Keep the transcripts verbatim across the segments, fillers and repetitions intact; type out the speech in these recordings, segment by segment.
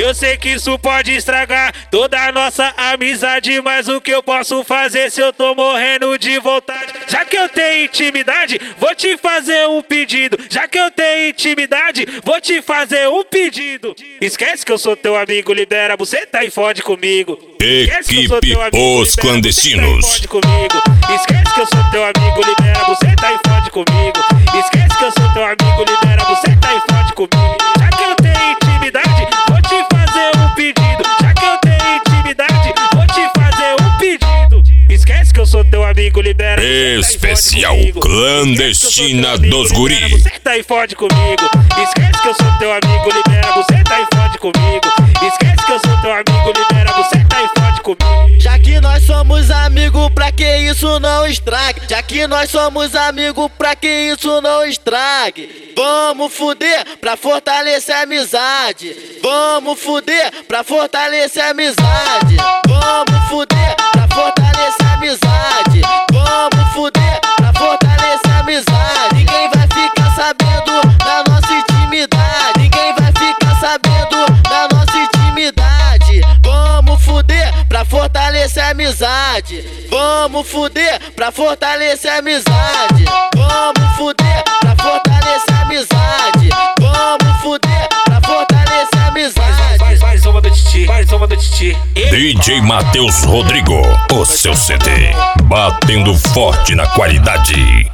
Eu sei que isso pode estragar toda a nossa amizade, mas o que eu posso fazer se eu tô morrendo de vontade? Já que eu tenho intimidade, vou te fazer um pedido. Já que eu tenho intimidade, vou te fazer um pedido. Esquece que eu sou teu amigo, libera a buceta e fode comigo. Equipe Os Clandestinos. Esquece que eu sou teu amigo, libera a buceta e fode comigo. Esquece que eu sou teu amigo, libera a buceta e fode comigo. Já que eu tenho intimidade, vou te fazer um pedido. Já que eu tenho intimidade, vou te fazer um pedido. Esquece que eu sou teu amigo, libera a Especial Clandestina dos Guris. Libera a buceta e fode comigo. Esquece que eu sou teu amigo, libera a buceta e fode comigo. Esquece que eu sou teu amigo, libera a buceta e fode comigo. Já que nós somos amigos, pra que isso não estrague? Já que nós somos amigos, pra que isso não estrague? Vamos fuder pra fortalecer a amizade. Vamos fuder pra fortalecer a amizade. Vamos fuder pra fortalecer a amizade. Vamos fuder pra fortalecer a amizade. Ninguém vai ficar sabendo da nossa intimidade. Ninguém vai ficar sabendo da nossa intimidade. Vamos fuder pra fortalecer a amizade. Vamos fuder pra fortalecer a amizade. Vamos fuder pra fortalecer a amizade. Vamos fuder pra fortalecer a amizade. Mais, mais uma do Titi, mais uma do Titi. D J Matheus Rodrigo, o seu C D, batendo forte na qualidade.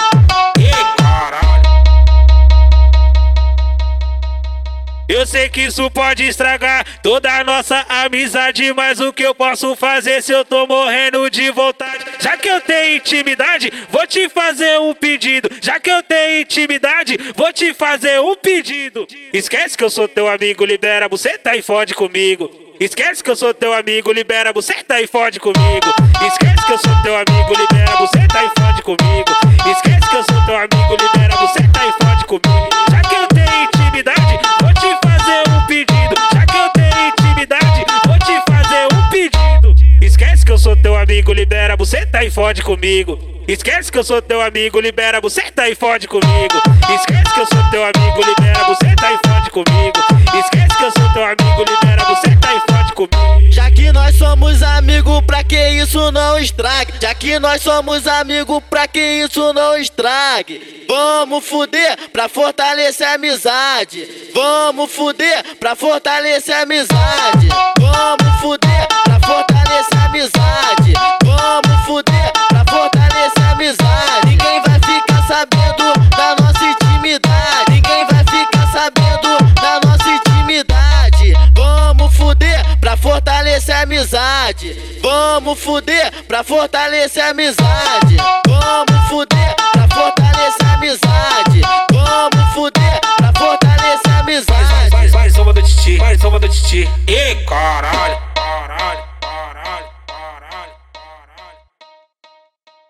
Eu sei que isso pode estragar toda a nossa amizade, mas o que eu posso fazer se eu tô morrendo de vontade? Já que eu tenho intimidade, vou te fazer um pedido. Já que eu tenho intimidade, vou te fazer um pedido. Esquece que eu sou teu amigo, libera a buceta e fode comigo. Esquece que eu sou teu amigo, libera a buceta e fode comigo. Esquece que eu sou teu amigo, libera a buceta e fode comigo. Esquece que eu sou teu amigo, libera a buceta e fode comigo. Já que eu tenho intimidade, vou te fazer um pedido. Já que eu tenho intimidade, vou te fazer um pedido. Esquece que eu sou teu amigo, libera a buceta e fode comigo. Esquece que eu sou teu amigo, libera a buceta e fode comigo. Esquece que eu sou teu amigo, libera a buceta e fode comigo. Esquece que eu sou teu amigo, libera a buceta e fode comigo. Já que nós somos amigos, pra que isso não estrague? Já que nós somos amigos, pra que isso não estrague? Vamos fuder pra fortalecer a amizade. Vamos fuder pra fortalecer a amizade. Vamos fuder pra fortalecer a amizade. Vamos fuder pra fortalecer a amizade. Ninguém vai ficar sabendo da nossa intimidade. Ninguém vai ficar sabendo da nossa intimidade. Vamos fuder pra fortalecer a amizade. Vamos fuder pra fortalecer a amizade. Vamos fuder pra fortalecer a amizade. Vamos fuder pra fortalecer a amizade. Mais, mais, mais uma do Titi, mais uma do Titi. Ih, caralho.